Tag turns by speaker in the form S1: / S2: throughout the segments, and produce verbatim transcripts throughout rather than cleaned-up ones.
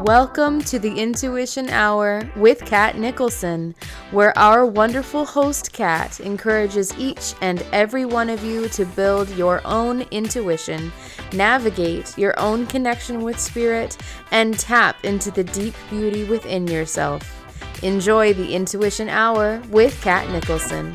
S1: Welcome to the Intuition Hour with Kat Nicholson, where our wonderful host Kat encourages each and every one of you to build your own intuition, navigate your own connection with spirit, and tap into the deep beauty within yourself. Enjoy the Intuition Hour with Kat Nicholson.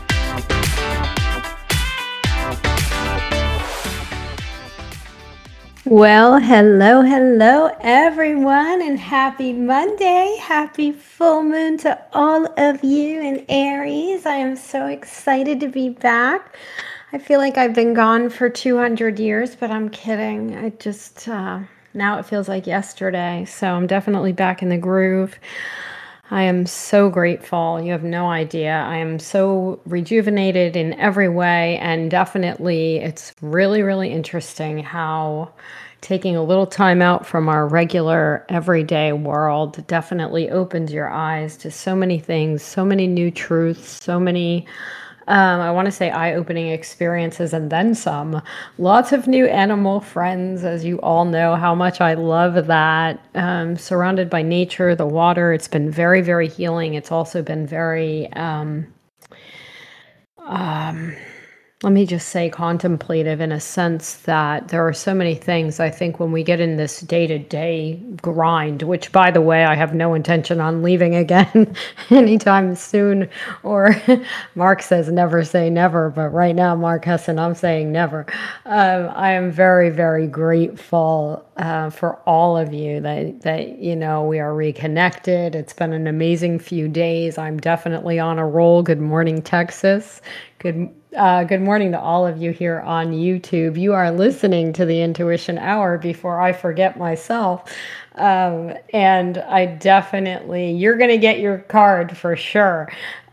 S2: Well, hello, hello, everyone, and happy Monday. Happy full moon to all of you in Aries. I am so excited to be back. I feel like I've been gone for two hundred years, but I'm kidding. I just, uh, now it feels like yesterday. So I'm definitely back in the groove. I am so grateful. You have no idea. I am so rejuvenated in every way. And definitely, it's really, really interesting how taking a little time out from our regular everyday world definitely opens your eyes to so many things, so many new truths, so many Um, I want to say eye-opening experiences and then some. Lots of new animal friends, as you all know how much I love that. Um, surrounded by nature, the water, it's been very, very healing. It's also been very, um, um, let me just say, contemplative in a sense that there are so many things. I think when we get in this day-to-day grind, which, by the way, I have no intention on leaving again anytime soon, or Mark says never say never, but right now, Mark Hesson, I'm saying never. Um, I am very, very grateful uh, for all of you that, that, you know, we are reconnected. It's been an amazing few days. I'm definitely on a roll. Good morning, Texas. Good uh, good morning to all of you here on YouTube. You are listening to the Intuition Hour before I forget myself. Um, and I definitely, you're going to get your card for sure.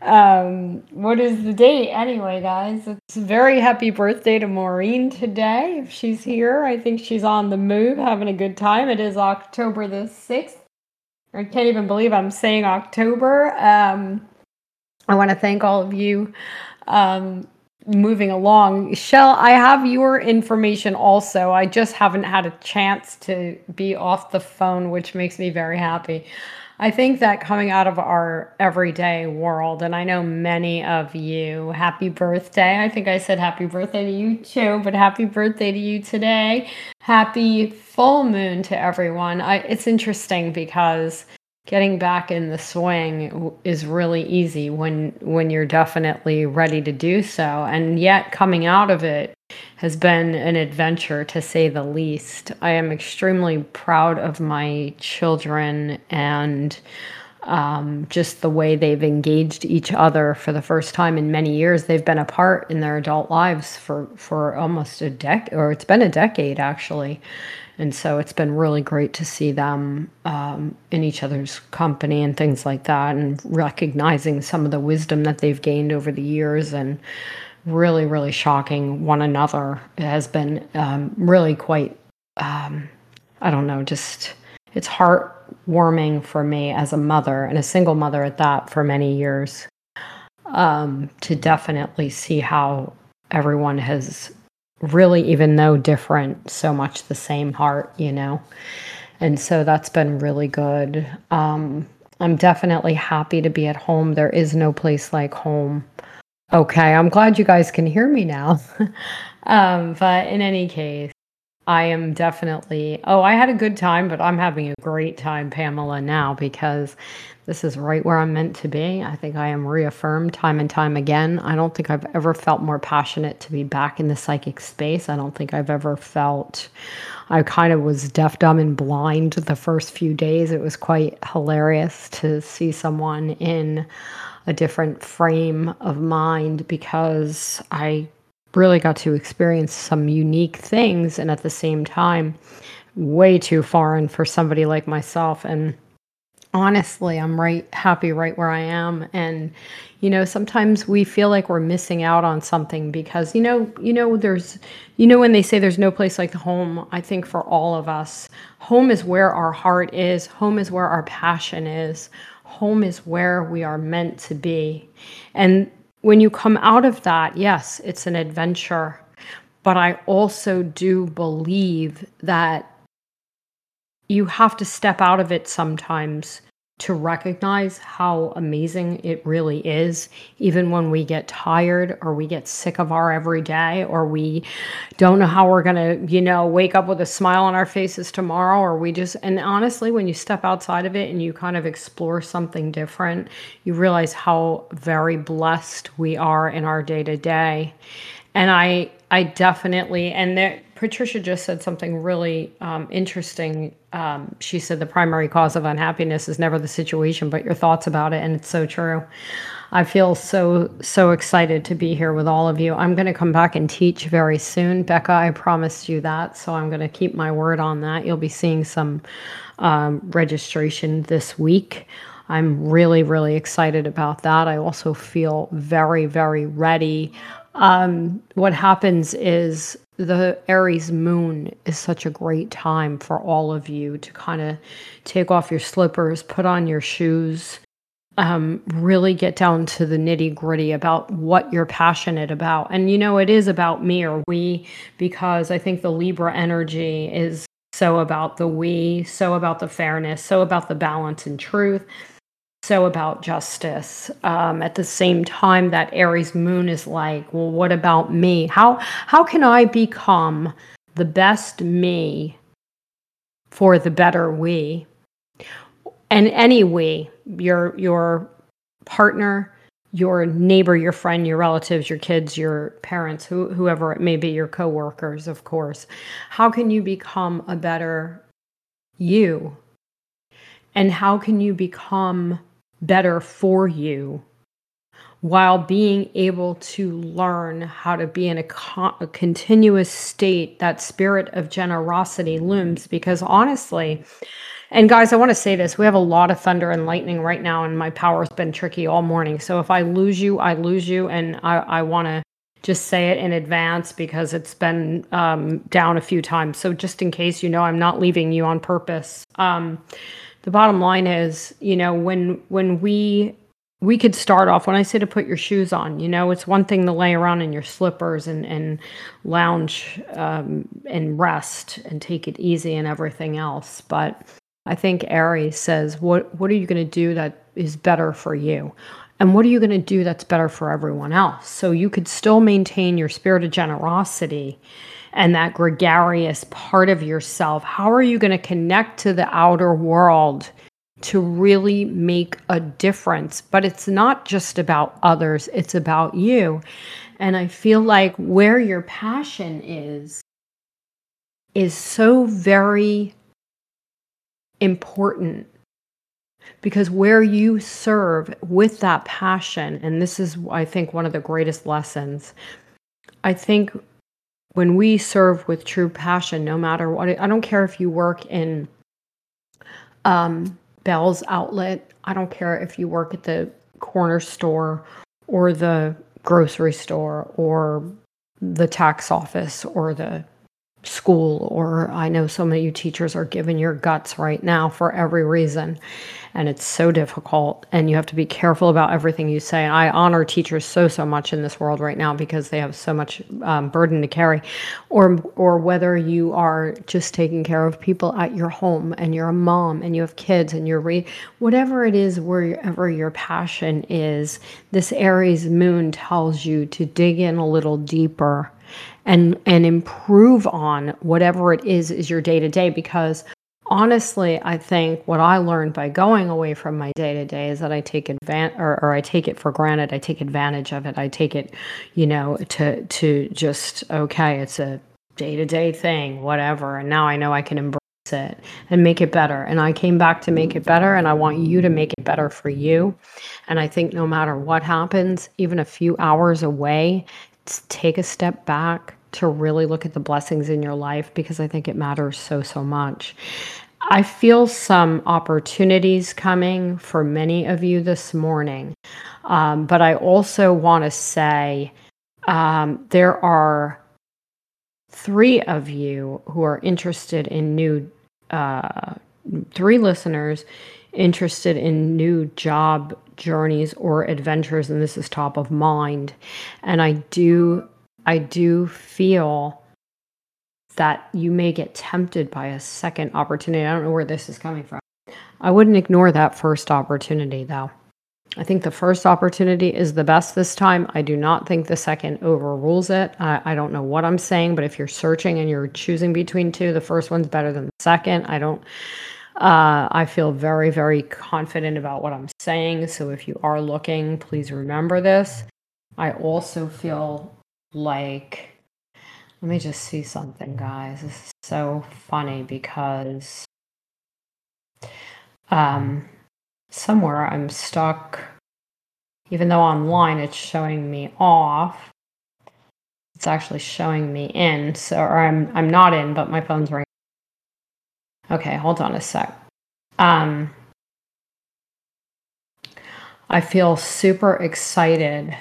S2: Um, what is the date anyway, guys? It's a very happy birthday to Maureen today. If she's here, I think she's on the move, having a good time. It is October the sixth. I can't even believe I'm saying October. Um, I want to thank all of you. Um, moving along. Shell, I have your information also. I just haven't had a chance to be off the phone, which makes me very happy. I think that coming out of our everyday world, and I know many of you, happy birthday. I think I said happy birthday to you too, but happy birthday to you today. Happy full moon to everyone. I, it's interesting because getting back in the swing is really easy when when you're definitely ready to do so. And yet coming out of it has been an adventure, to say the least. I am extremely proud of my children and um, just the way they've engaged each other for the first time in many years. They've been apart in their adult lives for, for almost a decade, or it's been a decade actually. And so it's been really great to see them um, in each other's company and things like that, and recognizing some of the wisdom that they've gained over the years, and really, really shocking one another. It has been um, really quite, um, I don't know, just, it's heartwarming for me as a mother, and a single mother at that for many years, um, to definitely see how everyone has really, even though different, so much the same heart, you know. And so that's been really good. Um, I'm definitely happy to be at home. There is no place like home. Okay, I'm glad you guys can hear me now. um, but in any case, I am definitely, oh, I had a good time, but I'm having a great time, Pamela, now, because this is right where I'm meant to be. I think I am reaffirmed time and time again. I don't think I've ever felt more passionate to be back in the psychic space. I don't think I've ever felt, I kind of was deaf, dumb, and blind the first few days. It was quite hilarious to see someone in a different frame of mind, because I really got to experience some unique things, and at the same time, way too foreign for somebody like myself. And honestly, I'm right happy right where I am. And, you know, sometimes we feel like we're missing out on something because, you know, you know, there's, you know, when they say there's no place like home, I think for all of us, home is where our heart is. Home is where our passion is. Home is where we are meant to be. And when you come out of that, yes, it's an adventure. But I also do believe that you have to step out of it sometimes to recognize how amazing it really is, even when we get tired or we get sick of our everyday, or we don't know how we're going to, you know, wake up with a smile on our faces tomorrow, or we just, and honestly, when you step outside of it and you kind of explore something different, you realize how very blessed we are in our day to day. And I, I definitely, and there, Patricia just said something really um, interesting. Um, she said the primary cause of unhappiness is never the situation, but your thoughts about it. And it's so true. I feel so, so excited to be here with all of you. I'm going to come back and teach very soon. Becca, I promised you that. So I'm going to keep my word on that. You'll be seeing some um, registration this week. I'm really, really excited about that. I also feel very, very ready. Um, what happens is the Aries moon is such a great time for all of you to kind of take off your slippers, put on your shoes, um, really get down to the nitty gritty about what you're passionate about. And, you know, it is about me or we, because I think the Libra energy is so about the we, so about the fairness, so about the balance and truth, so about justice. Um, at the same time, that Aries moon is like, well, what about me? How how can I become the best me for the better we? And any we, your your partner, your neighbor, your friend, your relatives, your kids, your parents, who, whoever it may be, your coworkers, of course. How can you become a better you? And how can you become better for you while being able to learn how to be in a, co- a continuous state? That spirit of generosity looms, because honestly, and guys, I want to say this, we have a lot of thunder and lightning right now, and my power's been tricky all morning. So if I lose you, I lose you. And I, I want to just say it in advance because it's been um, down a few times. So just in case, you know, I'm not leaving you on purpose. Um, The bottom line is, you know, when when we we could start off, when I say to put your shoes on, you know, it's one thing to lay around in your slippers and, and lounge um, and rest and take it easy and everything else. But I think Aries says, what what are you going to do that is better for you? And what are you going to do that's better for everyone else? So you could still maintain your spirit of generosity and that gregarious part of yourself. How are you going to connect to the outer world to really make a difference? But it's not just about others, it's about you. And I feel like where your passion is, is so very important, because where you serve with that passion, and this is, I think, one of the greatest lessons, I think when we serve with true passion, no matter what, I don't care if you work in um, Bell's Outlet, I don't care if you work at the corner store or the grocery store or the tax office or the school, or I know so many of you teachers are giving your guts right now for every reason, and it's so difficult, and you have to be careful about everything you say. And I honor teachers so so much in this world right now because they have so much um, burden to carry. Or or whether you are just taking care of people at your home and you're a mom and you have kids and you're re- whatever it is, wherever your passion is, this Aries moon tells you to dig in a little deeper and and improve on whatever it is is your day-to-day. Because honestly, I think what I learned by going away from my day-to-day is that I take advantage, or, or I take it for granted. I take advantage of it. I take it, you know, to to just, okay, it's a day-to-day thing, whatever. And now I know I can embrace it and make it better. And I came back to make it better, and I want you to make it better for you. And I think no matter what happens, even a few hours away, take a step back to really look at the blessings in your life, because I think it matters so, so much. I feel some opportunities coming for many of you this morning. Um, but I also want to say um, there are three of you who are interested in new, uh, three listeners interested in new job journeys or adventures, and this is top of mind. And I do, I do feel that you may get tempted by a second opportunity. I don't know where this is coming from. I wouldn't ignore that first opportunity, though. I think the first opportunity is the best this time. I do not think the second overrules it. I, I don't know what I'm saying, but if you're searching and you're choosing between two, the first one's better than the second. I don't, uh, I feel very, very confident about what I'm saying. So if you are looking, please remember this. I also feel like, let me just see something, guys. This is so funny because um, somewhere I'm stuck, even though online it's showing me off, it's actually showing me in. So, or I'm I'm not in, but my phone's ringing. Okay, hold on a sec. Um, I feel super excited.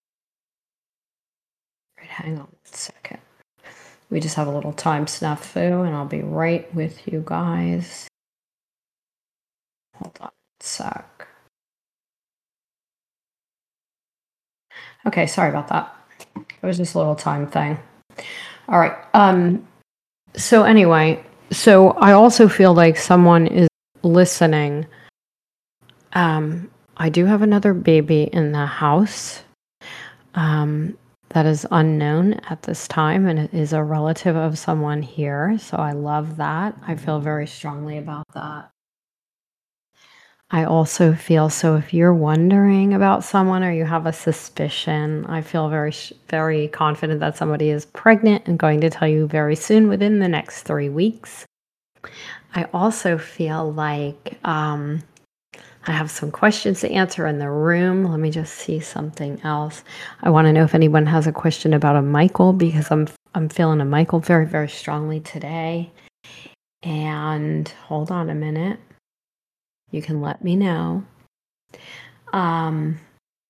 S2: Right, hang on a second. We just have a little time snafu, and I'll be right with you guys. Hold on a sec. Okay, sorry about that. It was just a little time thing. All right. Um, so anyway, so I also feel like someone is listening. Um, I do have another baby in the house um, that is unknown at this time, and it is a relative of someone here. So I love that. I feel very strongly about that. I also feel, so if you're wondering about someone or you have a suspicion, I feel very, very confident that somebody is pregnant and going to tell you very soon within the next three weeks. I also feel like um, I have some questions to answer in the room. Let me just see something else. I want to know if anyone has a question about a Michael, because I'm I'm feeling a Michael very, very strongly today. And hold on a minute. You can let me know. Um,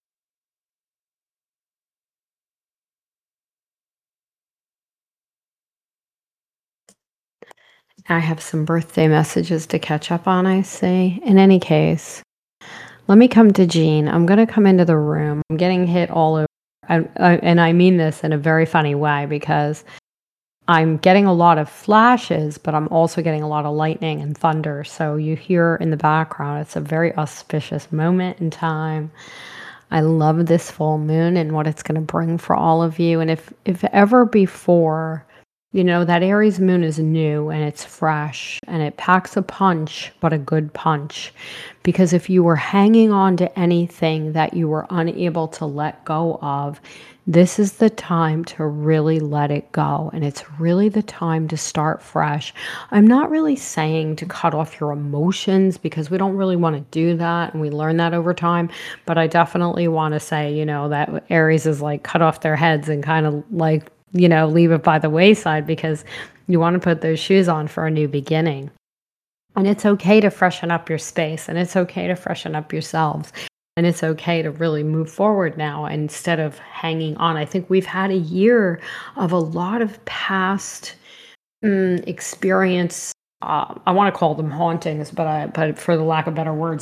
S2: I have some birthday messages to catch up on, I see. In any case, let me come to Jean. I'm going to come into the room. I'm getting hit all over. I, I, and I mean this in a very funny way because I'm getting a lot of flashes, but I'm also getting a lot of lightning and thunder. So you hear in the background, it's a very auspicious moment in time. I love this full moon and what it's going to bring for all of you. And if, if ever before, you know, that Aries moon is new and it's fresh and it packs a punch, but a good punch. Because if you were hanging on to anything that you were unable to let go of, this is the time to really let it go. And it's really the time to start fresh. I'm not really saying to cut off your emotions because we don't really want to do that. And we learn that over time. But I definitely want to say, you know, that Aries is like cut off their heads and kind of like, you know, leave it by the wayside because you want to put those shoes on for a new beginning. And it's okay to freshen up your space and it's okay to freshen up yourselves. And it's okay to really move forward now instead of hanging on. I think we've had a year of a lot of past um, experience. Uh, I want to call them hauntings, but I, but for the lack of better words,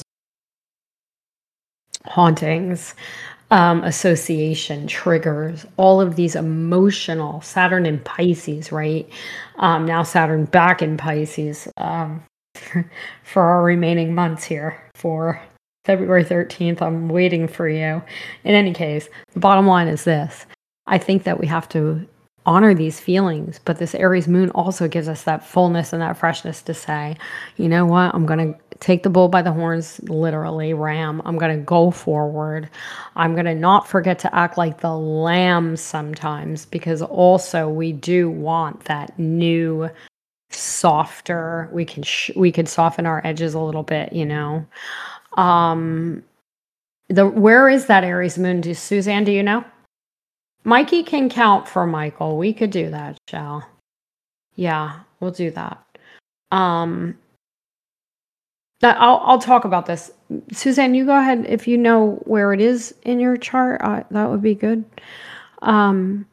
S2: hauntings, um, association, triggers, all of these emotional, Saturn in Pisces, right? Um, now Saturn back in Pisces um, for our remaining months here for February thirteenth, I'm waiting for you. In any case, the bottom line is this. I think that we have to honor these feelings, but this Aries moon also gives us that fullness and that freshness to say, you know what, I'm going to take the bull by the horns, literally, ram. I'm going to go forward. I'm going to not forget to act like the lamb sometimes, because also we do want that new, softer, we can sh- we could soften our edges a little bit, you know. Um, the where is that Aries moon? Do, Suzanne, do you know? Mikey can count for Michael. We could do that, shall? Yeah, we'll do that. Um, that I'll I'll talk about this. Suzanne, you go ahead if you know where it is in your chart. Uh, that would be good. Um,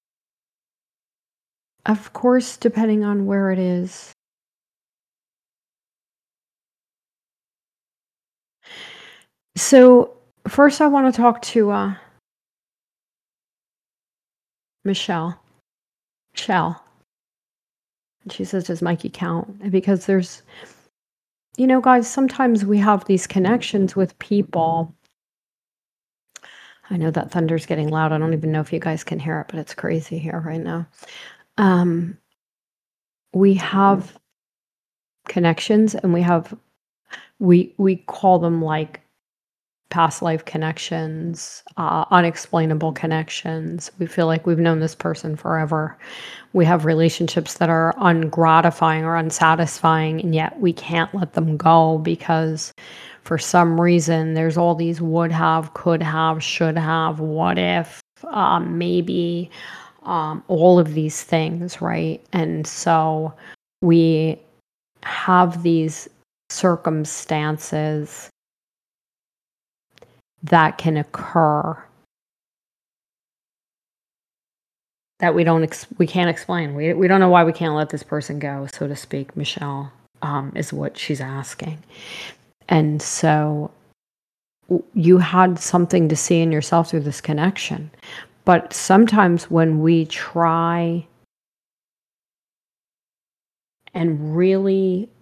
S2: of course, depending on where it is. So first, I want to talk to uh, Michelle. Michelle. She says, does Mikey count? Because there's, you know, guys, sometimes we have these connections with people. I know that thunder's getting loud. I don't even know if you guys can hear it, but it's crazy here right now. Um, we have connections, and we have we we call them like past life connections, uh, unexplainable connections. We feel like we've known this person forever. We have relationships that are ungratifying or unsatisfying, and yet we can't let them go because for some reason there's all these would have, could have, should have, what if, um, maybe, um, all of these things, right? And so we have these circumstances that can occur that we don't ex- we can't explain. We we don't know why we can't let this person go, so to speak. Michelle, um, is what she's asking, and so w- you had something to see in yourself through this connection. But sometimes when we try and really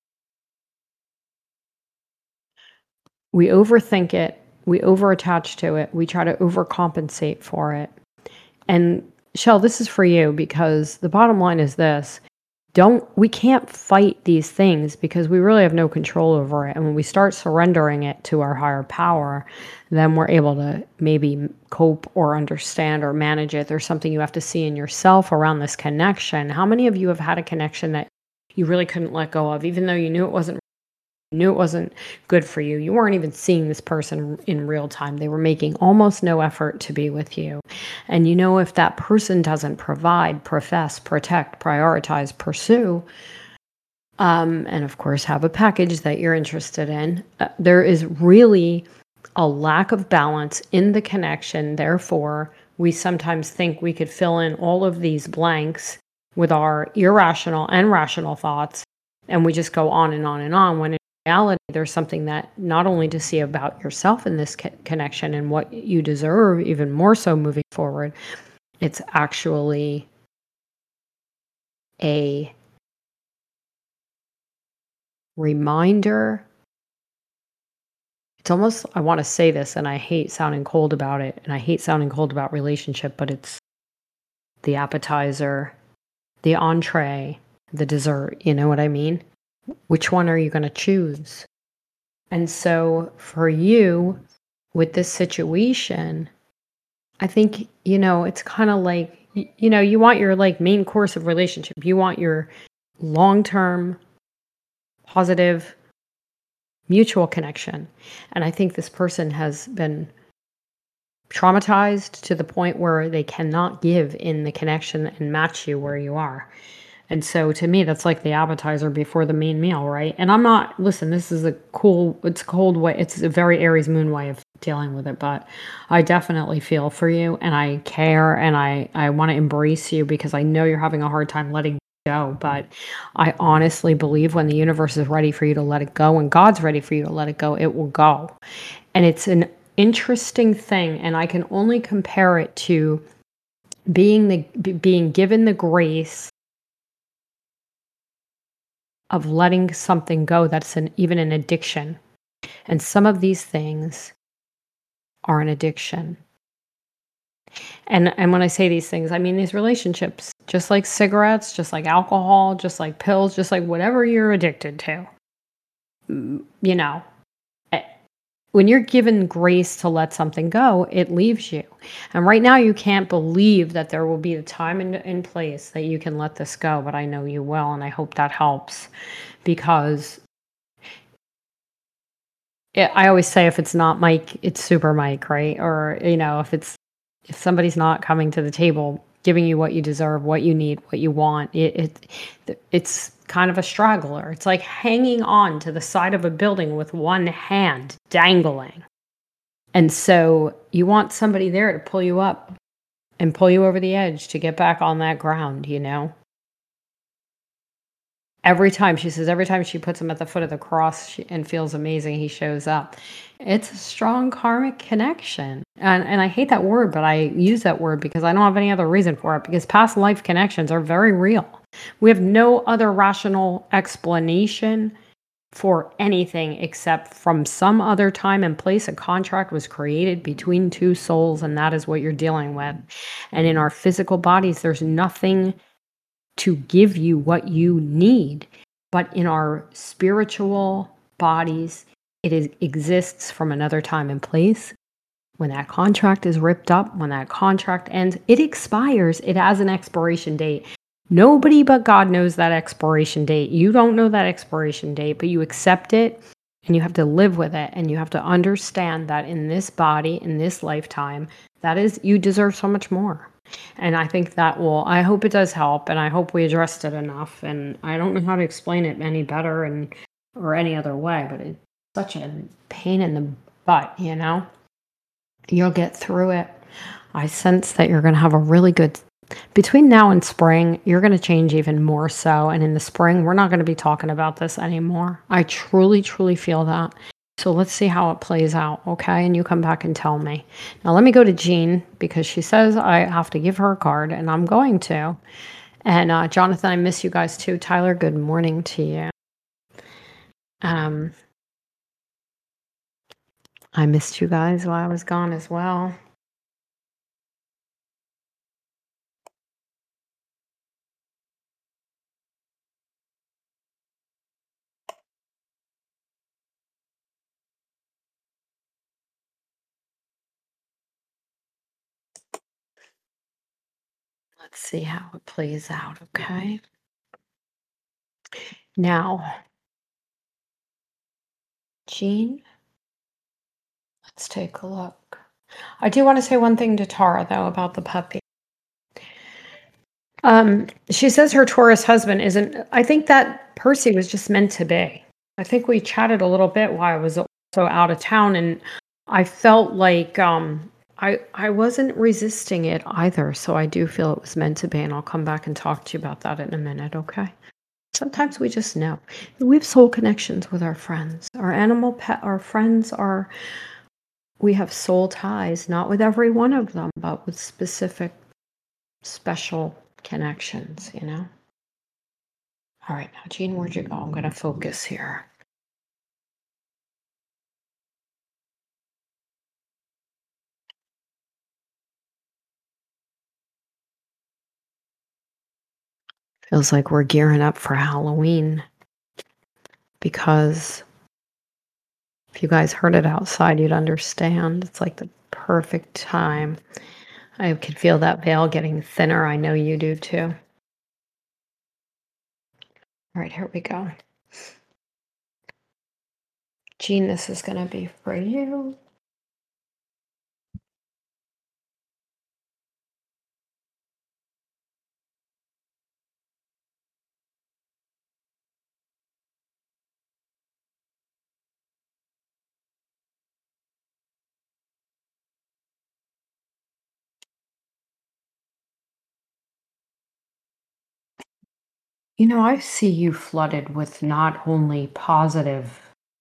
S2: we overthink it, we overattach to it, we try to overcompensate for it. And Shell, this is for you because the bottom line is this. Don't we can't fight these things because we really have no control over it. And when we start surrendering it to our higher power, then we're able to maybe cope or understand or manage it. There's something you have to see in yourself around this connection. How many of you have had a connection that you really couldn't let go of, even though you knew it wasn't knew it wasn't good for you? You weren't even seeing this person in real time. They were making almost no effort to be with you. And you know, if that person doesn't provide, profess, protect, prioritize, pursue, um, and of course have a package that you're interested in, uh, there is really a lack of balance in the connection. Therefore, we sometimes think we could fill in all of these blanks with our irrational and rational thoughts, and we just go on and on and on, when in reality, there's something that not only to see about yourself in this co- connection and what you deserve, even more so moving forward, it's actually a reminder. It's almost, I want to say this, and I hate sounding cold about it, and I hate sounding cold about relationship, but it's the appetizer, the entree, the dessert. You know what I mean? Which one are you going to choose? And so for you, with this situation, I think, you know, it's kind of like, y- you know, you want your like main course of relationship. You want your long-term, positive, mutual connection. And I think this person has been traumatized to the point where they cannot give in the connection and match you where you are. And so to me, that's like the appetizer before the main meal, right? And I'm not, listen, this is a cool, it's a cold way, it's a very Aries moon way of dealing with it, but I definitely feel for you and I care and I, I want to embrace you because I know you're having a hard time letting go. But I honestly believe when the universe is ready for you to let it go and God's ready for you to let it go, it will go. And it's an interesting thing. And I can only compare it to being the b- being given the grace of letting something go that's an, even an addiction. And some of these things are an addiction. And and when I say these things, I mean these relationships, just like cigarettes, just like alcohol, just like pills, just like whatever you're addicted to. Mm, You know, eh, when you're given grace to let something go, it leaves you. And right now, you can't believe that there will be a time and, and place that you can let this go, but I know you will, and I hope that helps because it, I always say if it's not Mike, it's Super Mike, right? Or, you know, if it's if somebody's not coming to the table, giving you what you deserve, what you need, what you want, it, it it's kind of a straggler. It's like hanging on to the side of a building with one hand dangling. And so you want somebody there to pull you up and pull you over the edge to get back on that ground, you know? Every time, she says, every time she puts him at the foot of the cross she, and feels amazing, he shows up. It's a strong karmic connection. And, and I hate that word, but I use that word because I don't have any other reason for it, because past life connections are very real. We have no other rational explanation for anything except from some other time and place a contract was created between two souls, and that is what you're dealing with. And in our physical bodies, there's nothing to give you what you need. But in our spiritual bodies, it is, exists from another time and place. When that contract is ripped up, when that contract ends, it expires. It has an expiration date. Nobody but God knows that expiration date. You don't know that expiration date, but you accept it and you have to live with it. And you have to understand that in this body, in this lifetime, that is, you deserve so much more. And I think that will, I hope it does help. And I hope we addressed it enough. And I don't know how to explain it any better and or any other way, but it's such a pain in the butt, you know? You'll get through it. I sense that you're going to have a really good, between now and spring, you're going to change even more so. And in the spring, we're not going to be talking about this anymore. I truly, truly feel that. So let's see how it plays out, okay? And you come back and tell me. Now let me go to Jean because she says I have to give her a card, and I'm going to. And uh, Jonathan, I miss you guys too. Tyler, good morning to you. Um, I missed you guys while I was gone as well. Let's see how it plays out, okay? Now, Jean, let's take a look. I do want to say one thing to Tara, though, about the puppy. Um, she says her Taurus husband isn't, I think that Percy was just meant to be. I think we chatted a little bit while I was also out of town, and I felt like um, I, I wasn't resisting it either. So I do feel it was meant to be, and I'll come back and talk to you about that in a minute, okay? Sometimes we just know. We have soul connections with our friends. Our animal pet, our friends are, we have soul ties, not with every one of them, but with specific, special connections, you know? All right, now, Jean, where'd you go? I'm going to focus here. Feels like we're gearing up for Halloween because if you guys heard it outside, you'd understand. It's like the perfect time. I can feel that veil getting thinner. I know you do too. All right, here we go. Jean, this is going to be for you. You know, I see you flooded with not only positive,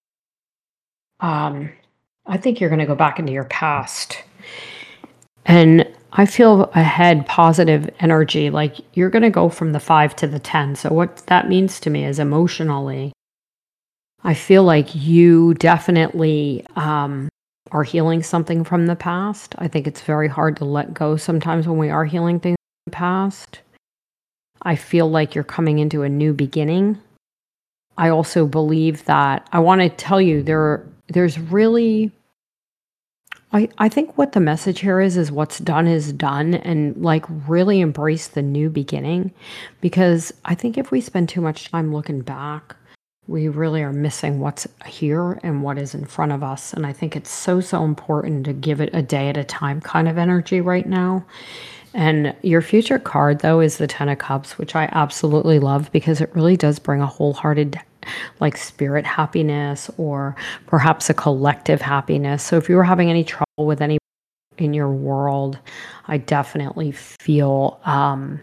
S2: um, I think you're going to go back into your past. And I feel ahead positive energy, like you're going to go from the five to the ten. So, what that means to me is emotionally, I feel like you definitely um, are healing something from the past. I think it's very hard to let go sometimes when we are healing things from the past. I feel like you're coming into a new beginning. I also believe that I want to tell you there there's really I, I think what the message here is is what's done is done, and like really embrace the new beginning, because I think if we spend too much time looking back, we really are missing what's here and what is in front of us. And I think it's so so important to give it a day at a time kind of energy right now. And your future card, though, is the Ten of Cups, which I absolutely love because it really does bring a wholehearted, like, spirit happiness or perhaps a collective happiness. So if you were having any trouble with any in your world, I definitely feel um,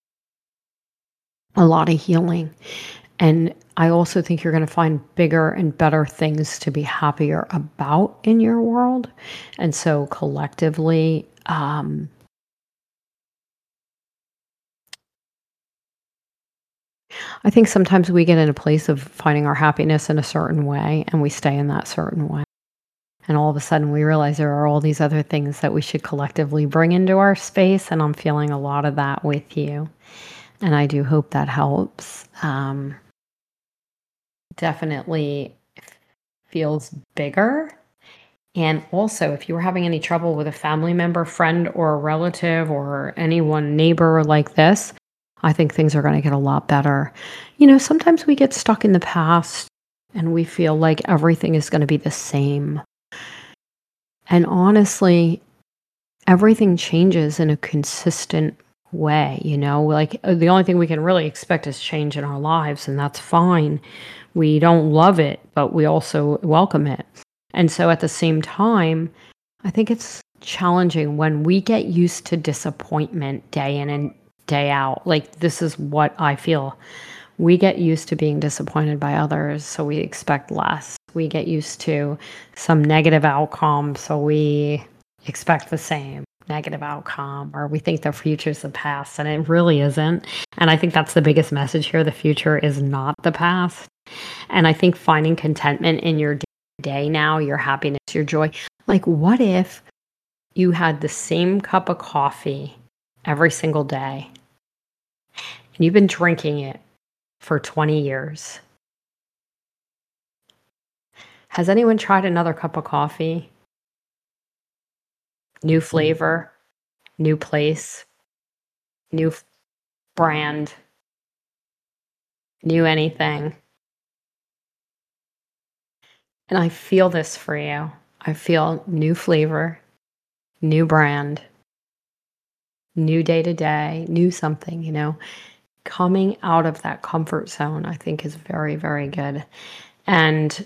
S2: a lot of healing. And I also think you're going to find bigger and better things to be happier about in your world. And so collectively, um, I think sometimes we get in a place of finding our happiness in a certain way and we stay in that certain way. And all of a sudden we realize there are all these other things that we should collectively bring into our space. And I'm feeling a lot of that with you. And I do hope that helps. Um, definitely feels bigger. And also, if you were having any trouble with a family member, friend, or a relative, or anyone, neighbor like this, I think things are going to get a lot better. You know, sometimes we get stuck in the past and we feel like everything is going to be the same. And honestly, everything changes in a consistent way, you know? Like, uh, the only thing we can really expect is change in our lives, and that's fine. We don't love it, but we also welcome it. And so at the same time, I think it's challenging when we get used to disappointment day in and day out. Like, this is what I feel. We get used to being disappointed by others, so we expect less. We get used to some negative outcome, so we expect the same negative outcome, or we think the future's the past, and it really isn't. And I think that's the biggest message here. The future is not the past. And I think finding contentment in your day now, your happiness, your joy. Like, what if you had the same cup of coffee every single day and you've been drinking it for twenty years? Has anyone tried another cup of coffee? New flavor, new place, new f- brand, new anything. And I feel this for you. I feel new flavor, new brand, new day to day, new something, you know. Coming out of that comfort zone, I think, is very, very good. And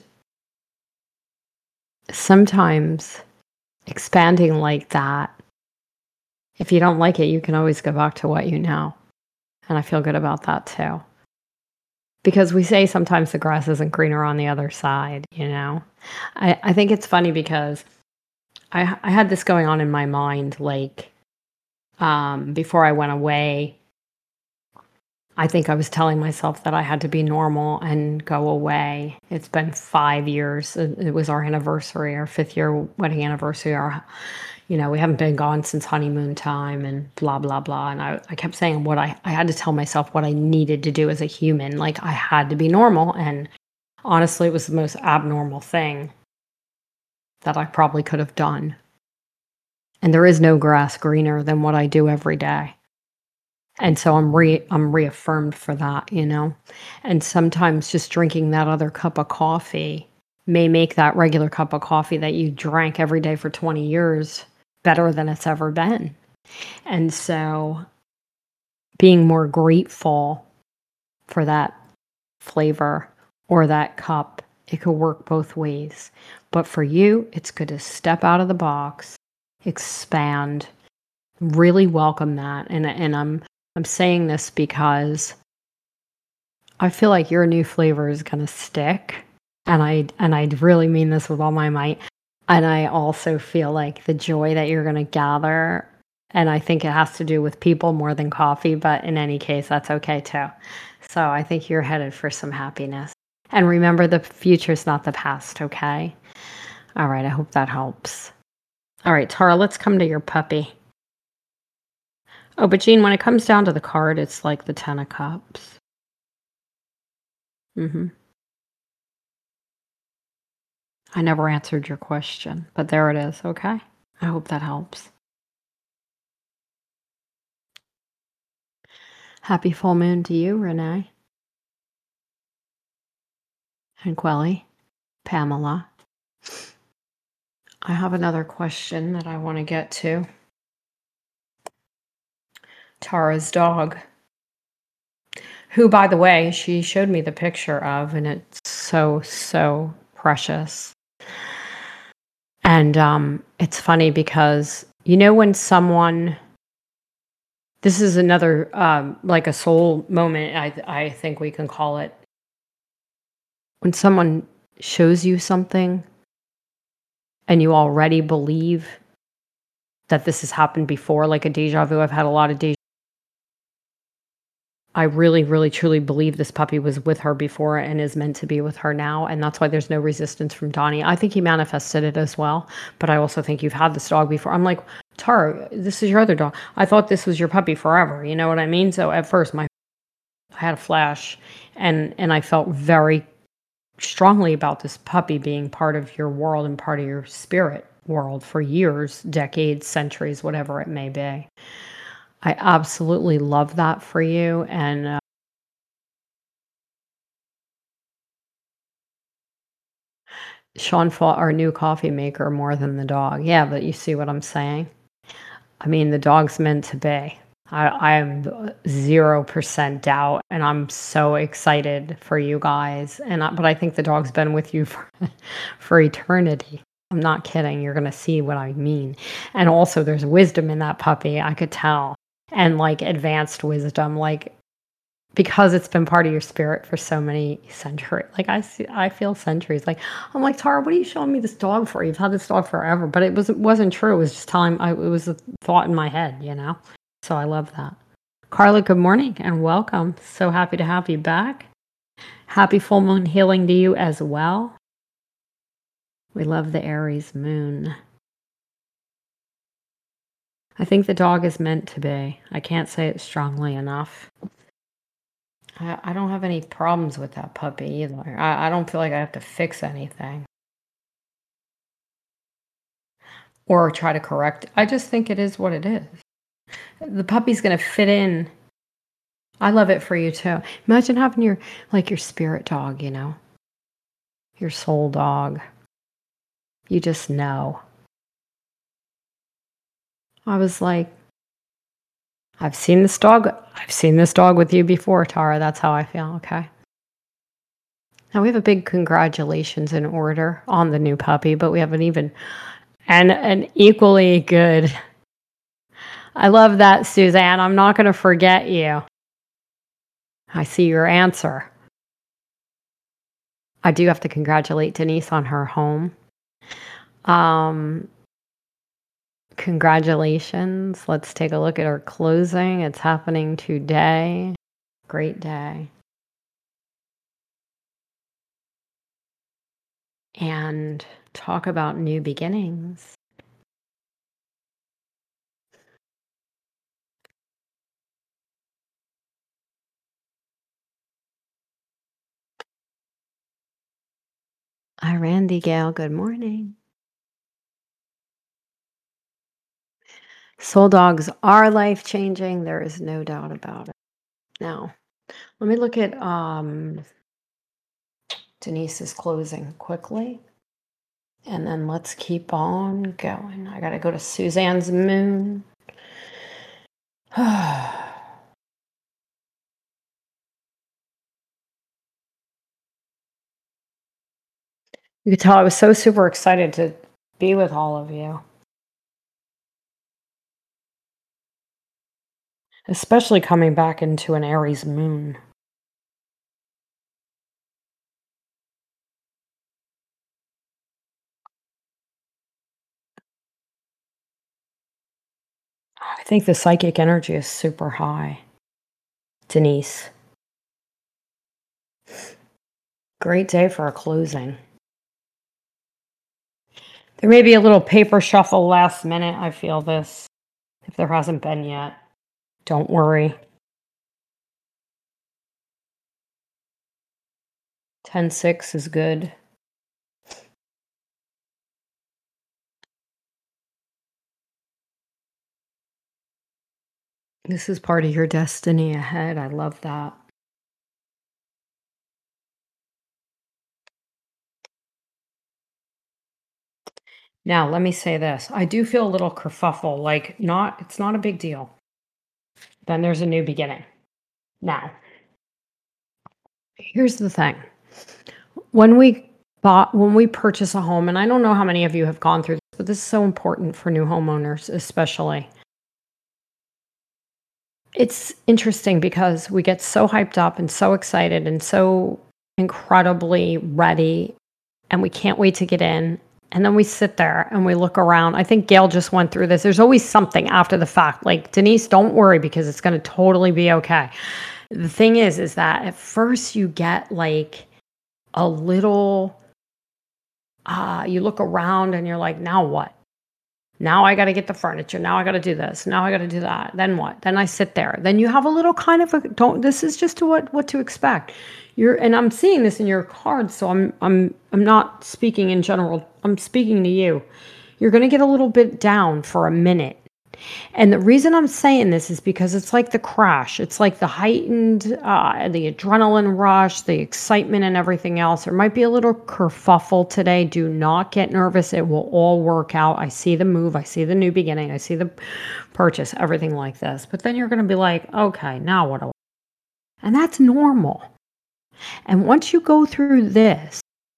S2: sometimes expanding like that, if you don't like it, you can always go back to what you know. And I feel good about that too. Because we say sometimes the grass isn't greener on the other side, you know? I, I think it's funny because I, I had this going on in my mind, like, um, before I went away. I think I was telling myself that I had to be normal and go away. It's been five years. It it was our anniversary, our fifth year wedding anniversary. Our, you know, we haven't been gone since honeymoon time and blah, blah, blah. And I, I kept saying what I, I had to tell myself what I needed to do as a human. Like, I had to be normal. And honestly, it was the most abnormal thing that I probably could have done. And there is no grass greener than what I do every day. And so I'm re I'm reaffirmed for that, you know? And sometimes just drinking that other cup of coffee may make that regular cup of coffee that you drank every day for twenty years better than it's ever been. And so being more grateful for that flavor or that cup, it could work both ways. But for you, it's good to step out of the box, expand, really welcome that. And and I'm I'm saying this because I feel like your new flavor is going to stick. And I and I really mean this with all my might. And I also feel like the joy that you're going to gather, and I think it has to do with people more than coffee, but in any case, that's okay too. So I think you're headed for some happiness. And remember, the future's not the past, okay? All right, I hope that helps. All right, Tara, let's come to your puppy. Oh, but Jean, when it comes down to the card, it's like the Ten of Cups. Mm-hmm. I never answered your question, but there it is, okay? I hope that helps. Happy full moon to you, Renee. And Quelly, Pamela. I have another question that I want to get to. Tara's dog, who, by the way, she showed me the picture of, and it's so, so precious. And um, it's funny because, you know, when someone, this is another, um, like a soul moment, I, I think we can call it. When someone shows you something and you already believe that this has happened before, like a deja vu. I've had a lot of deja I really, really, truly believe this puppy was with her before and is meant to be with her now. And that's why there's no resistance from Donnie. I think he manifested it as well. But I also think you've had this dog before. I'm like, Tara, this is your other dog. I thought this was your puppy forever. You know what I mean? So at first, my I had a flash, and and I felt very strongly about this puppy being part of your world and part of your spirit world for years, decades, centuries, whatever it may be. I absolutely love that for you. And uh, Sean fought our new coffee maker more than the dog. Yeah, but you see what I'm saying? I mean, the dog's meant to be. I, I am zero percent doubt, and I'm so excited for you guys. And I, but I think the dog's been with you for, for eternity. I'm not kidding. You're going to see what I mean. And also, there's wisdom in that puppy. I could tell. And like advanced wisdom, like because it's been part of your spirit for so many centuries. Like I see, I feel centuries. Like I'm like, Tara, what are you showing me this dog for? You've had this dog forever, but it was it wasn't true. It was just telling. I, it was a thought in my head, you know. So I love that. Carla, good morning and welcome. So happy to have you back. Happy full moon healing to you as well. We love the Aries moon. I think the dog is meant to be. I can't say it strongly enough. I, I don't have any problems with that puppy either. I, I don't feel like I have to fix anything or try to correct it. I just think it is what it is. The puppy's going to fit in. I love it for you too. Imagine having your, like your spirit dog, you know, your soul dog. You just know. I was like, I've seen this dog. I've seen this dog with you before, Tara. That's how I feel. Okay. Now we have a big congratulations in order on the new puppy, but we have an even and an equally good. I love that, Suzanne. I'm not going to forget you. I see your answer. I do have to congratulate Denise on her home. Um, congratulations. Let's take a look at her closing. It's happening today. Great day. And talk about new beginnings. Hi, Randy Gale. Good morning. Soul dogs are life-changing. There is no doubt about it. Now, let me look at um, Denise's closing quickly. And then let's keep on going. I got to go to Suzanne's moon. You could tell I was so super excited to be with all of you. Especially coming back into an Aries moon. I think the psychic energy is super high. Denise. Great day for a closing. There may be a little paper shuffle last minute. I feel this. If there hasn't been yet, don't worry. ten six is good. This is part of your destiny ahead. I love that. Now, let me say this. I do feel a little kerfuffle, like not, it's not a big deal. Then there's a new beginning. Now, here's the thing. When we bought, when we purchase a home, and I don't know how many of you have gone through this, but this is so important for new homeowners, especially. It's interesting because we get so hyped up and so excited and so incredibly ready, and we can't wait to get in. And then we sit there and we look around. I think Gail just went through this. There's always something after the fact. Like, Denise, don't worry because it's going to totally be okay. The thing is, is that at first you get like a little, uh, you look around and you're like, now what? Now I got to get the furniture. Now I got to do this. Now I got to do that. Then what? Then I sit there. Then you have a little kind of a, don't, this is just what, what to expect. You're, and I'm seeing this in your cards. So I'm, I'm, I'm not speaking in general. I'm speaking to you. You're going to get a little bit down for a minute. And the reason I'm saying this is because it's like the crash. It's like the heightened, uh, the adrenaline rush, the excitement and everything else. There might be a little kerfuffle today. Do not get nervous. It will all work out. I see the move. I see the new beginning. I see the purchase, everything like this. But then you're going to be like, okay, now what do I? And that's normal. And once you go through this,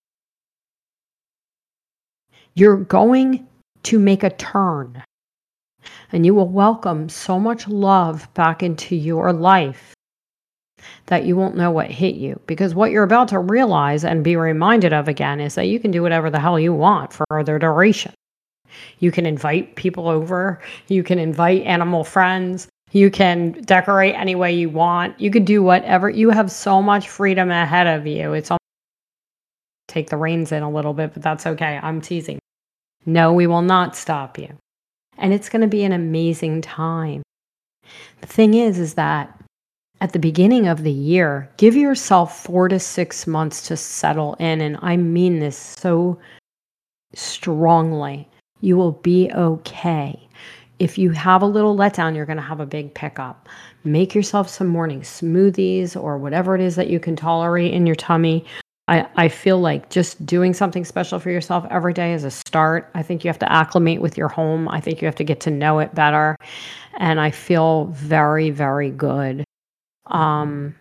S2: you're going to make a turn. And you will welcome so much love back into your life that you won't know what hit you. Because what you're about to realize and be reminded of again is that you can do whatever the hell you want for the duration. You can invite people over. You can invite animal friends. You can decorate any way you want. You can do whatever. You have so much freedom ahead of you. It's almost take the reins in a little bit, but that's okay. I'm teasing. No, we will not stop you. And it's going to be an amazing time. The thing is, is that at the beginning of the year, give yourself four to six months to settle in. And I mean this so strongly. You will be okay. If you have a little letdown, you're going to have a big pickup. Make yourself some morning smoothies or whatever it is that you can tolerate in your tummy. I, I feel like just doing something special for yourself every day is a start. I think you have to acclimate with your home. I think you have to get to know it better. And I feel very, very good um,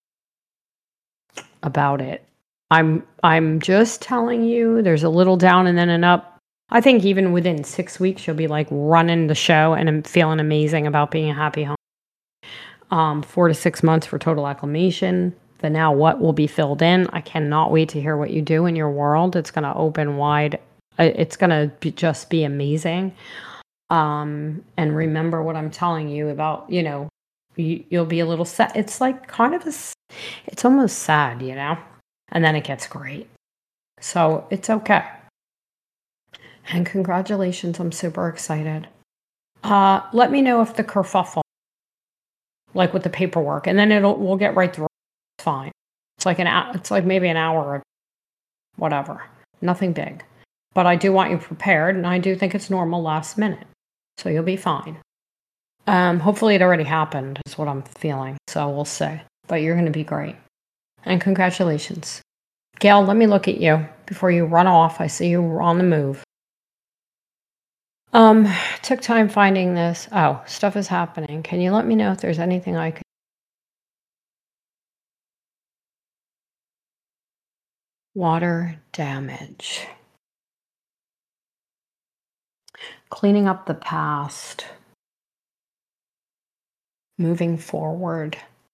S2: about it. I'm I'm just telling you, there's a little down and then an up. I think even within six weeks, you'll be like running the show and I'm feeling amazing about being a happy home. Um, four to six months for total acclimation. The now what will be filled in. I cannot wait to hear what you do in your world. It's going to open wide. It's going to be, just be amazing. Um, and remember what I'm telling you about, you know, you, you'll be a little sad. It's like kind of a, it's almost sad, you know, and then it gets great. So it's okay. And congratulations. I'm super excited. Uh, let me know if the kerfuffle, like with the paperwork, and then it'll, we'll get right through. It's fine. It's like an hour, it's like maybe an hour or whatever. Nothing big. But I do want you prepared, and I do think it's normal last minute. So you'll be fine. Um, hopefully it already happened, is what I'm feeling. So we'll see. But you're going to be great. And congratulations. Gail, let me look at you before you run off. I see you were on the move. Um, took time finding this. Oh, stuff is happening. Can you let me know if there's anything I could? Water damage. Cleaning up the past. Moving forward.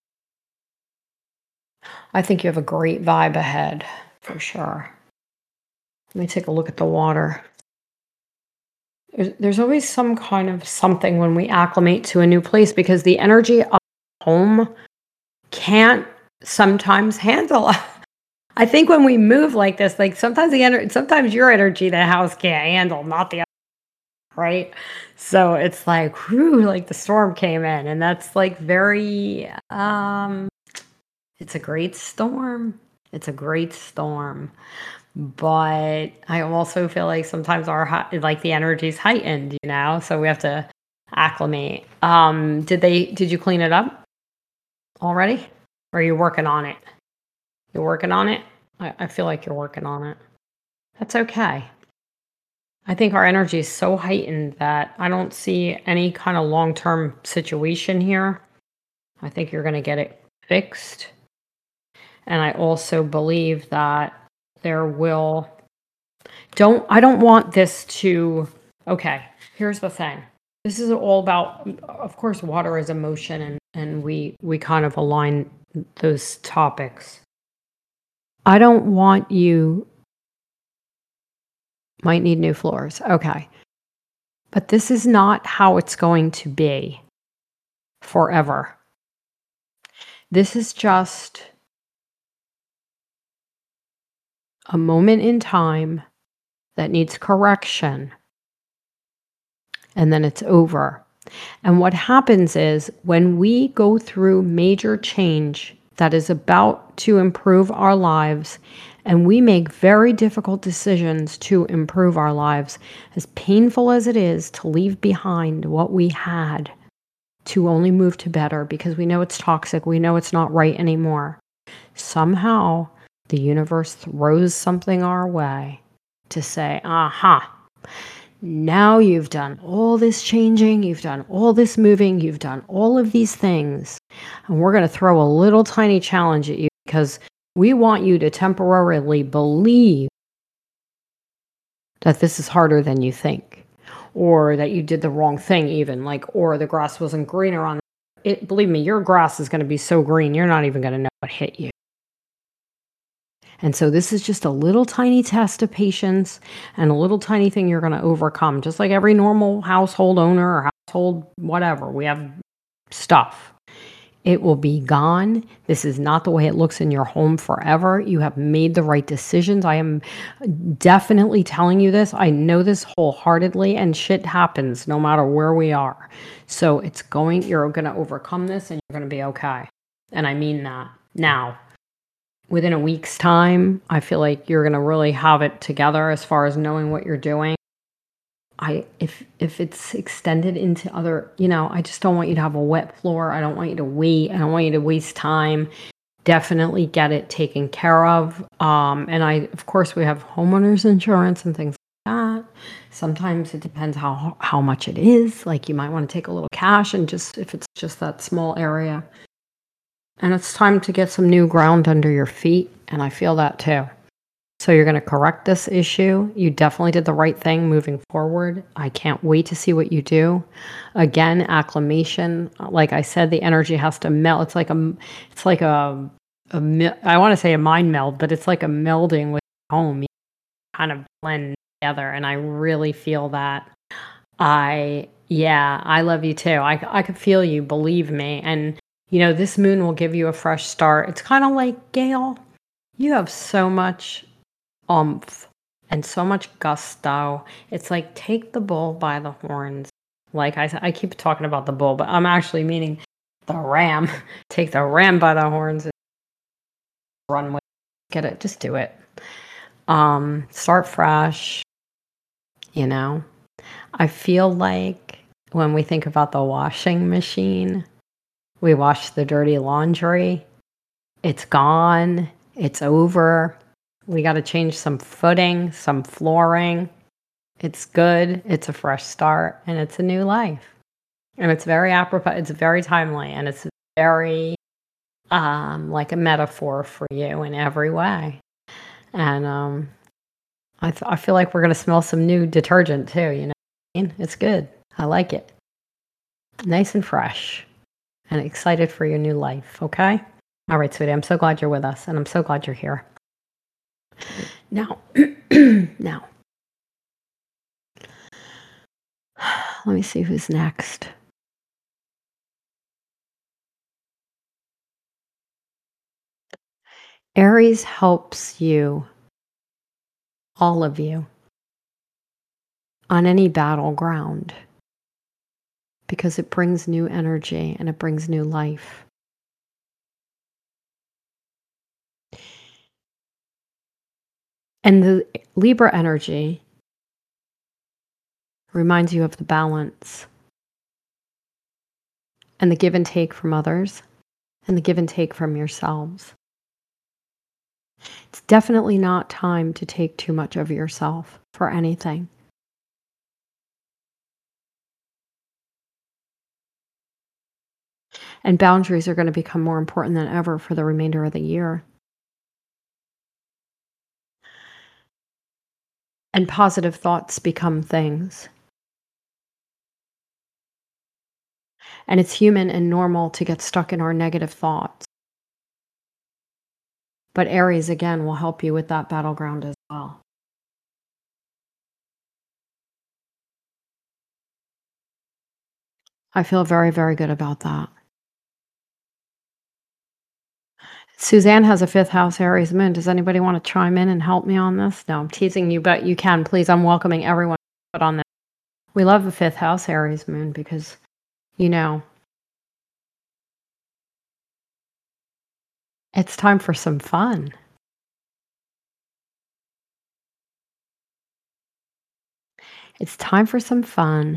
S2: I think you have a great vibe ahead, for sure. Let me take a look at the water. There's, there's always some kind of something when we acclimate to a new place because the energy of home can't sometimes handle it. I think when we move like this, like sometimes the energy, sometimes your energy the house can't handle, not the other, right? So it's like, whew, like the storm came in, and that's like very, um, it's a great storm. It's a great storm. But I also feel like sometimes our, like the energy is heightened, you know, so we have to acclimate. Um, did they, did you clean it up already? Or are you working on it? You're working on it? I, I feel like you're working on it. That's okay. I think our energy is so heightened that I don't see any kind of long-term situation here. I think you're going to get it fixed. And I also believe that there will, don't, I don't want this to, okay, here's the thing. This is all about, of course, water is emotion, and, and we, we kind of align those topics. I don't want you, might need new floors. Okay. But this is not how it's going to be forever. This is just a moment in time that needs correction, and then it's over. And what happens is when we go through major change that is about to improve our lives, and we make very difficult decisions to improve our lives, as painful as it is to leave behind what we had to only move to better because we know it's toxic, we know it's not right anymore. Somehow the universe throws something our way to say, aha, now you've done all this changing, you've done all this moving, you've done all of these things, and we're going to throw a little tiny challenge at you because we want you to temporarily believe that this is harder than you think, or that you did the wrong thing even, like, or the grass wasn't greener on it. Believe me, your grass is going to be so green, you're not even going to know what hit you. And so this is just a little tiny test of patience and a little tiny thing you're going to overcome. Just like every normal household owner or household whatever, we have stuff. It will be gone. This is not the way it looks in your home forever. You have made the right decisions. I am definitely telling you this. I know this wholeheartedly, and shit happens no matter where we are. So it's going, you're going to overcome this and you're going to be okay. And I mean that. Now, within a week's time, I feel like you're going to really have it together as far as knowing what you're doing. I if if it's extended into other, you know, I just don't want you to have a wet floor. I don't want you to wait. I don't want you to waste time. Definitely get it taken care of. Um, and I, of course, we have homeowners insurance and things like that. Sometimes it depends how how much it is. Like you might want to take a little cash and just if it's just that small area. And it's time to get some new ground under your feet. And I feel that too. So you're going to correct this issue. You definitely did the right thing moving forward. I can't wait to see what you do. Again, acclimation. Like I said, the energy has to melt. It's like a, it's like a, a I want to say a mind meld, but it's like a melding with home. You kind of blend together. And I really feel that. I, yeah, I love you too. I, I could feel you, believe me. And, you know, this moon will give you a fresh start. It's kind of like, Gail, you have so much oomph and so much gusto. It's like take the bull by the horns. Like I, I keep talking about the bull, but I'm actually meaning the ram. Take the ram by the horns and run with it. Get it. Just do it. Um, start fresh. You know, I feel like when we think about the washing machine, we wash the dirty laundry. It's gone. It's over. We got to change some footing, some flooring. It's good. It's a fresh start and it's a new life. And it's very apropos. It's very timely and it's very um, like a metaphor for you in every way. And um, I, th- I feel like we're going to smell some new detergent too, you know what I mean? It's good. I like it. Nice and fresh and excited for your new life. Okay? All right, sweetie. I'm so glad you're with us and I'm so glad you're here. Now, now, let me see who's next. Aries helps you, all of you, on any battleground because it brings new energy and it brings new life. And the Libra energy reminds you of the balance and the give and take from others and the give and take from yourselves. It's definitely not time to take too much of yourself for anything. And boundaries are going to become more important than ever for the remainder of the year. And positive thoughts become things. And it's human and normal to get stuck in our negative thoughts. But Aries, again, will help you with that battleground as well. I feel very, very good about that. Suzanne has a fifth house Aries moon. Does anybody want to chime in and help me on this? No, I'm teasing you, but you can. Please, I'm welcoming everyone to put on this. We love the fifth house Aries moon because, you know, it's time for some fun. It's time for some fun.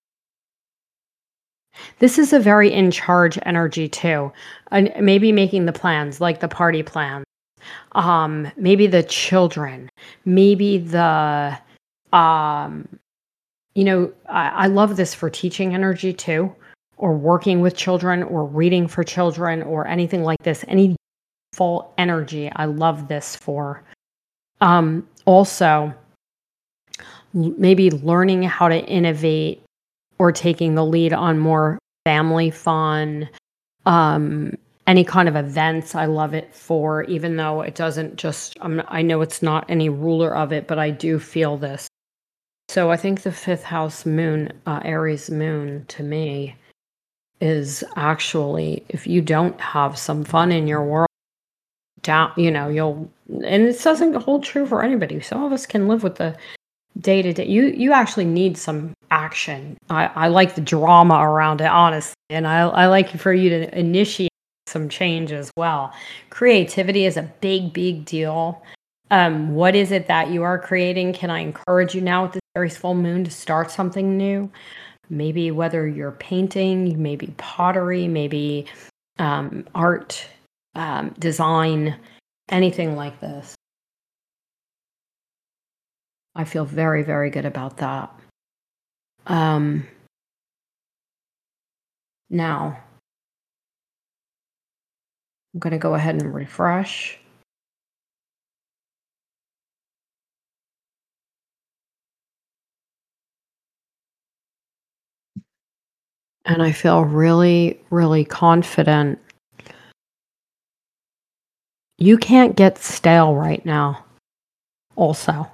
S2: This is a very in charge energy too. And maybe making the plans, like the party plans. Um, maybe the children, maybe the um, you know, I, I love this for teaching energy too, or working with children, or reading for children, or anything like this. Any full energy, I love this for. Um, also, l- maybe learning how to innovate or taking the lead on more family fun, um, any kind of events. I love it for, even though it doesn't just, I'm, I know it's not any ruler of it, but I do feel this. So I think the fifth house moon, uh, Aries moon, to me is actually, if you don't have some fun in your world, down, you know, you'll, and it doesn't hold true for anybody. Some of us can live with the day to day. You you actually need some action. I, I like the drama around it, honestly, and I I like for you to initiate some change as well. Creativity is a big big deal. Um, what is it that you are creating? Can I encourage you now with this Aries full moon to start something new? Maybe whether you're painting, maybe pottery, maybe um, art, um, design, anything like this. I feel very, very good about that. Um, now, I'm going to go ahead and refresh. And I feel really, really confident. You can't get stale right now, also.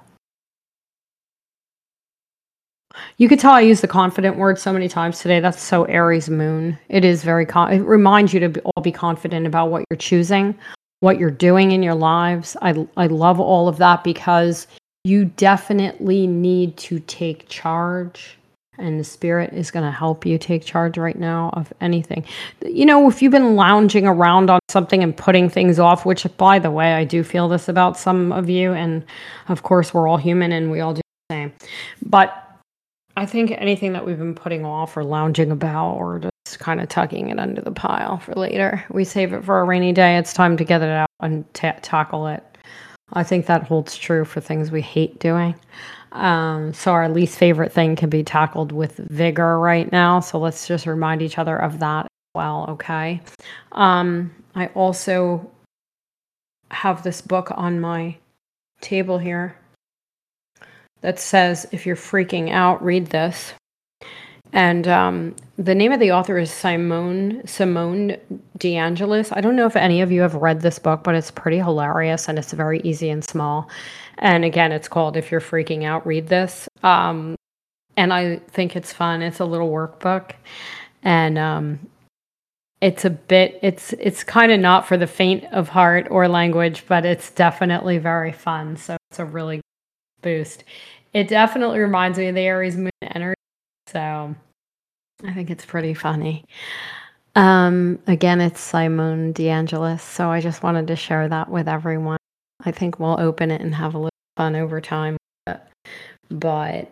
S2: You could tell I use the confident word so many times today. That's so Aries moon. It is very, con- it reminds you to be, all be confident about what you're choosing, what you're doing in your lives. I, I love all of that because you definitely need to take charge. And the spirit is going to help you take charge right now of anything. You know, if you've been lounging around on something and putting things off, which, by the way, I do feel this about some of you. And of course, we're all human and we all do the same. But I think anything that we've been putting off or lounging about or just kind of tucking it under the pile for later, we save it for a rainy day. It's time to get it out and ta- tackle it. I think that holds true for things we hate doing. Um, so our least favorite thing can be tackled with vigor right now. So let's just remind each other of that as well, okay? Um, I also have this book on my table here that says, if you're freaking out, read this. And um, the name of the author is Simone Simone DeAngelis. I don't know if any of you have read this book, but it's pretty hilarious and it's very easy and small. And again, it's called If You're Freaking Out, Read This. Um, and I think it's fun. It's a little workbook. And um, it's a bit, it's it's kind of not for the faint of heart or language, but it's definitely very fun. So it's a really good boost. It definitely reminds me of the Aries moon energy. So I think it's pretty funny. Um, again, it's Simone DeAngelis. So I just wanted to share that with everyone. I think we'll open it and have a little fun over time. But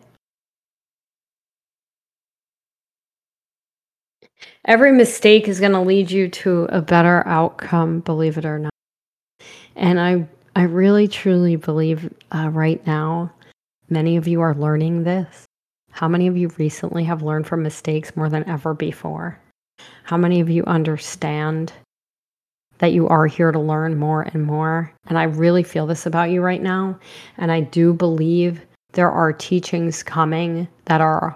S2: every mistake is going to lead you to a better outcome, believe it or not. And I, I really, truly believe uh, right now, many of you are learning this. How many of you recently have learned from mistakes more than ever before? How many of you understand that you are here to learn more and more? And I really feel this about you right now. And I do believe there are teachings coming that are,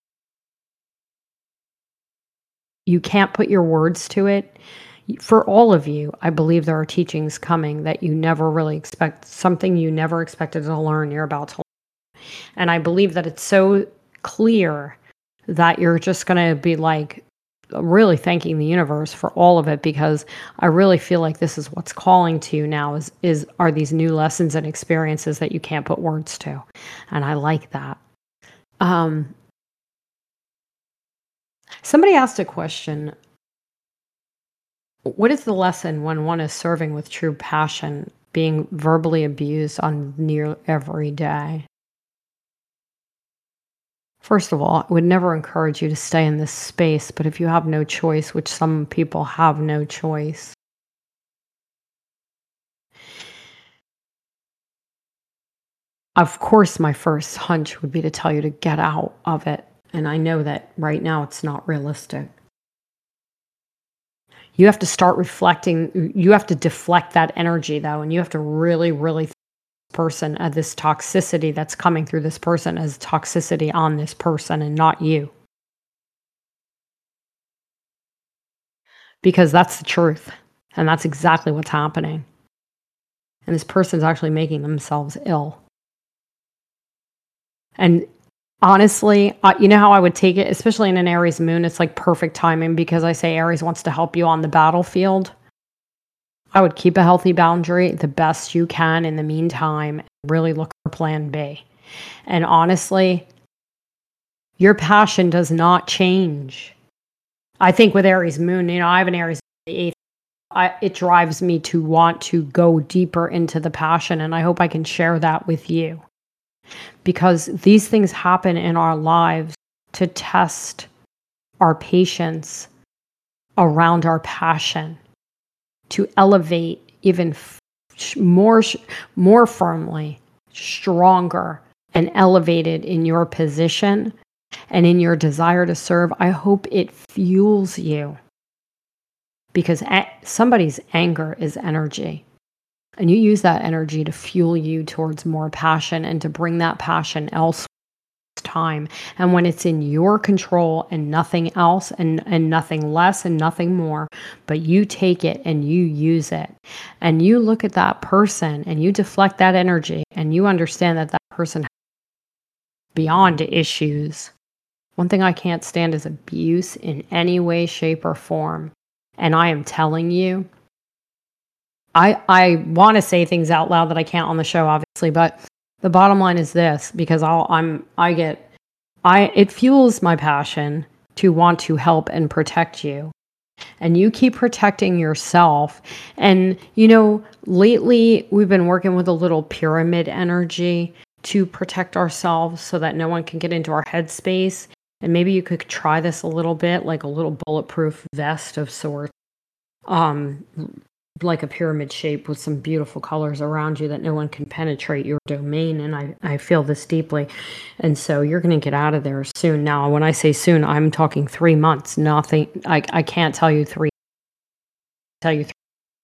S2: you can't put your words to it. For all of you, I believe there are teachings coming that you never really expect, something you never expected to learn, you're about to learn. And I believe that it's so clear that you're just going to be like really thanking the universe for all of it, because I really feel like this is what's calling to you now is, is are these new lessons and experiences that you can't put words to. And I like that. Um, somebody asked a question. What is the lesson when one is serving with true passion, being verbally abused on near every day? First of all, I would never encourage you to stay in this space, but if you have no choice, which some people have no choice, of course, my first hunch would be to tell you to get out of it. And I know that right now it's not realistic. You have to start reflecting. You have to deflect that energy, though, and you have to really, really think this person at this toxicity that's coming through this person as toxicity on this person and not you. Because that's the truth, and that's exactly what's happening. And this person's actually making themselves ill. And honestly, uh, you know how I would take it, especially in an Aries moon, it's like perfect timing, because I say Aries wants to help you on the battlefield. I would keep a healthy boundary the best you can in the meantime, and really look for plan B. And honestly, your passion does not change. I think with Aries moon, you know, I have an Aries the eighth. I, it drives me to want to go deeper into the passion, and I hope I can share that with you. Because these things happen in our lives to test our patience around our passion, to elevate even f- more, more firmly, stronger, and elevated in your position and in your desire to serve. I hope it fuels you, because a- somebody's anger is energy. And you use that energy to fuel you towards more passion and to bring that passion elsewhere time. And when it's in your control and nothing else and, and nothing less and nothing more, but you take it and you use it and you look at that person and you deflect that energy and you understand that that person has beyond issues. One thing I can't stand is abuse in any way, shape, or form. And I am telling you, I, I want to say things out loud that I can't on the show, obviously, but the bottom line is this, because I'll, I'm, I get, I, it fuels my passion to want to help and protect you. And you keep protecting yourself. And, you know, lately we've been working with a little pyramid energy to protect ourselves so that no one can get into our headspace. And maybe you could try this a little bit, like a little bulletproof vest of sorts. Um, like a pyramid shape with some beautiful colors around you that no one can penetrate your domain. And I, I feel this deeply. And so you're going to get out of there soon. Now, when I say soon, I'm talking three months, nothing. I, I can't tell you three, tell you three.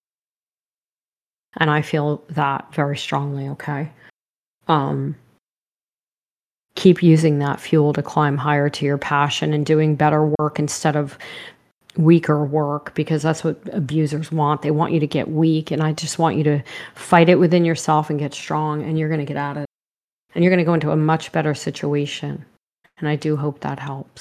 S2: And I feel that very strongly. Okay. Um, keep using that fuel to climb higher to your passion and doing better work instead of weaker work, because that's what abusers want. They want you to get weak, and I just want you to fight it within yourself and get strong, and you're going to get out of it. And you're going to go into a much better situation. And I do hope that helps.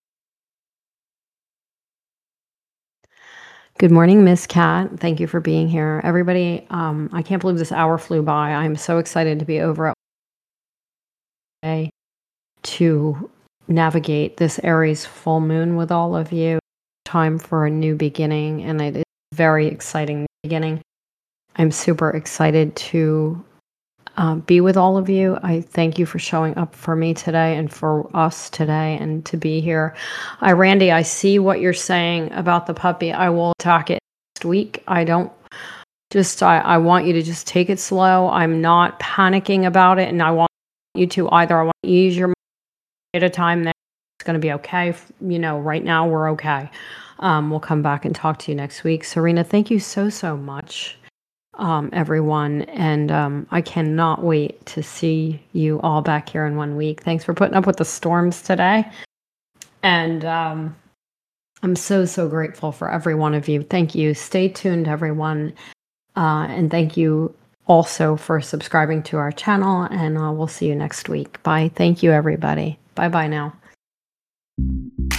S2: Good morning, Miss Cat. Thank you for being here. Everybody, um, I can't believe this hour flew by. I'm so excited to be over at today to navigate this Aries full moon with all of you. Time for a new beginning, and it is a very exciting beginning. I'm super excited to uh, be with all of you. I thank you for showing up for me today and for us today and to be here. I, Randy, I see what you're saying about the puppy. I will attack it next week. I don't just, I, I want you to just take it slow. I'm not panicking about it, and I want you to either, I want to ease your mind at a time. Then it's going to be okay. You know, right now we're okay. Um, we'll come back and talk to you next week. Serena, thank you so, so much, um, everyone. And um, I cannot wait to see you all back here in one week. Thanks for putting up with the storms today. And um, I'm so, so grateful for every one of you. Thank you. Stay tuned, everyone. Uh, and thank you also for subscribing to our channel. And uh, we'll see you next week. Bye. Thank you, everybody. Bye-bye now.